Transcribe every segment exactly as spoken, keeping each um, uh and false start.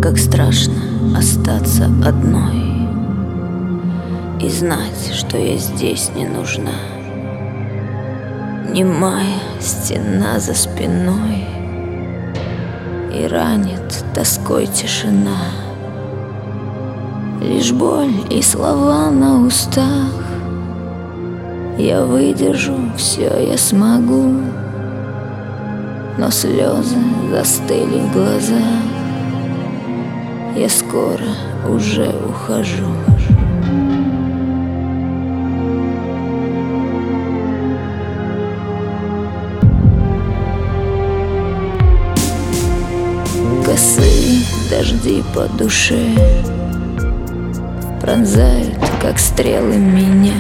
как страшно остаться одной и знать, что я здесь не нужна. Немая стена за спиной, и ранит тоской тишина. Лишь боль и слова на устах. Я выдержу, все я смогу, но слезы застыли в глазах. Я скоро уже ухожу. Косые дожди по душе пронзают, как стрелы, меня.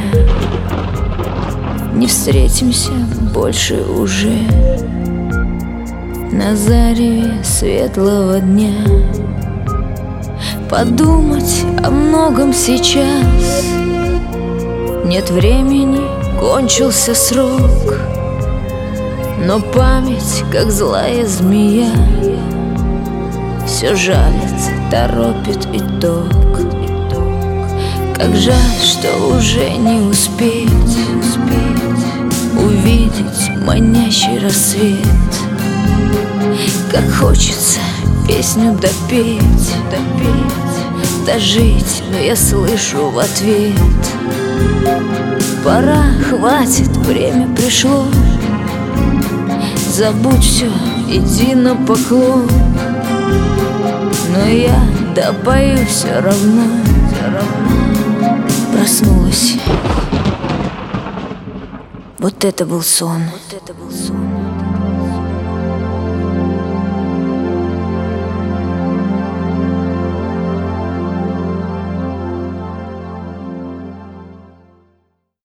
Не встретимся больше уже на заре светлого дня. Подумать о многом сейчас нет времени, кончился срок. Но память, как злая змея, все жалит, торопит итог. Как жаль, что уже не успеть, успеть увидеть манящий рассвет. Как хочется песню допеть, допеть, дожить, но я слышу в ответ: пора, хватит, время пришло. Забудь все, иди на поклон. Но я допою все равно, все равно. Проснулась. Вот это был сон. Вот это был сон.